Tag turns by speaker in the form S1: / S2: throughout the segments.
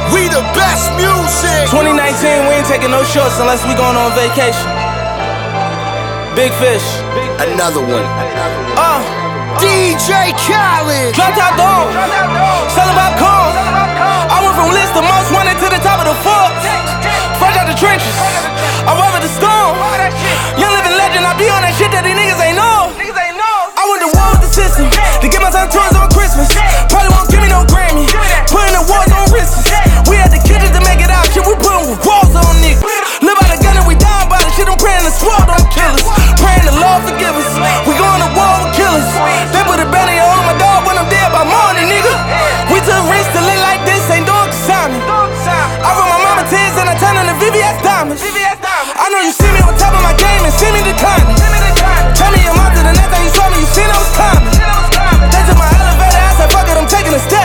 S1: We the best music.
S2: 2019, we ain't taking no shorts unless we going on vacation. Big fish.
S1: Another one. DJ Khaled.
S2: Drop top dog. Selling popcorn. I went from list to most wanted to the top of the Forbes. Fresh out the trenches. I weather the storm. Young living legend. I be on that shit that these niggas ain't know. I went to war with the system to get my son toys on Christmas. Probably won't give me no Grammy. Putting the wars on wrists. We had the kitchens to make it out. Shit, we putting walls on niggas. Live by the gun and we down by the shit. I'm praying the sword don't kill us. Praying the Lord forgive us. We going to war with killers. They put a banner on my dog when I'm dead by morning, nigga. We took risks to live like this. Ain't doing consignment. I wrote my mama tears and I turned into VVS diamonds. I know you see me on top of my game and see me declining. Tell me your mouth to the next time you saw me, you seen I was climbing. They took my elevator, I said fuck it, I'm taking a step.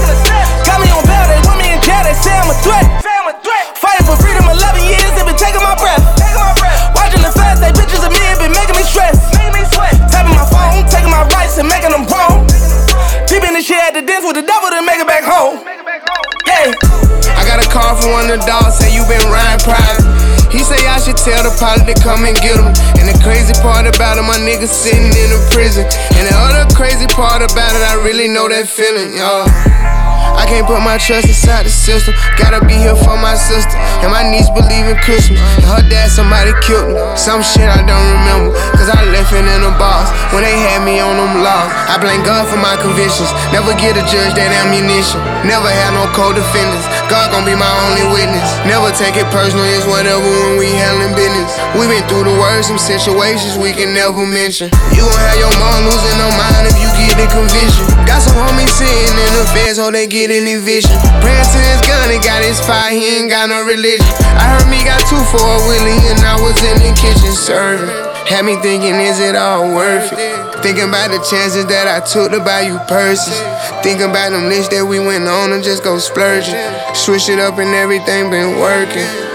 S2: Got me on bail, they want me in jail, they say I'm a threat. Fighting for freedom 11 years, they been taking my breath. Watching the fast, they pictures of me, it been making me stress. Tapping my phone, taking my rights and making them wrong. Keeping the shit at the dance with the devil to make it back home. Yeah.
S3: I got a call from one of the dogs, say you been riding private. He say I should tell the pilot to come and get him. And the crazy part about it, my nigga sitting in a prison. And the other crazy part about it, I really know that feeling, y'all. I can't put my trust inside the system. Gotta be here for my sister. And my niece believe in Christmas. And her dad, somebody killed him. Some shit I don't remember, cause I left it in the box when they had me on them laws. I blame God for my convictions. Never get a judge that ammunition. Never had no co-defendants. God gon' be my only witness. Never take it personal, it's whatever when we handling business. We been through the worst, some situations we can never mention. You gon' have your mom losing her mind if you get the conviction. Got some homies sitting in the feds, so they get any vision. Praying to his gun, he got his fire, he ain't got no religion. I heard me got 2 for a Willie, and I was in the kitchen serving. Had me thinking, is it all worth it? Thinking about the chances that I took to buy you purses. Thinking about them lists that we went on and just go splurging. Switch it up and everything been working.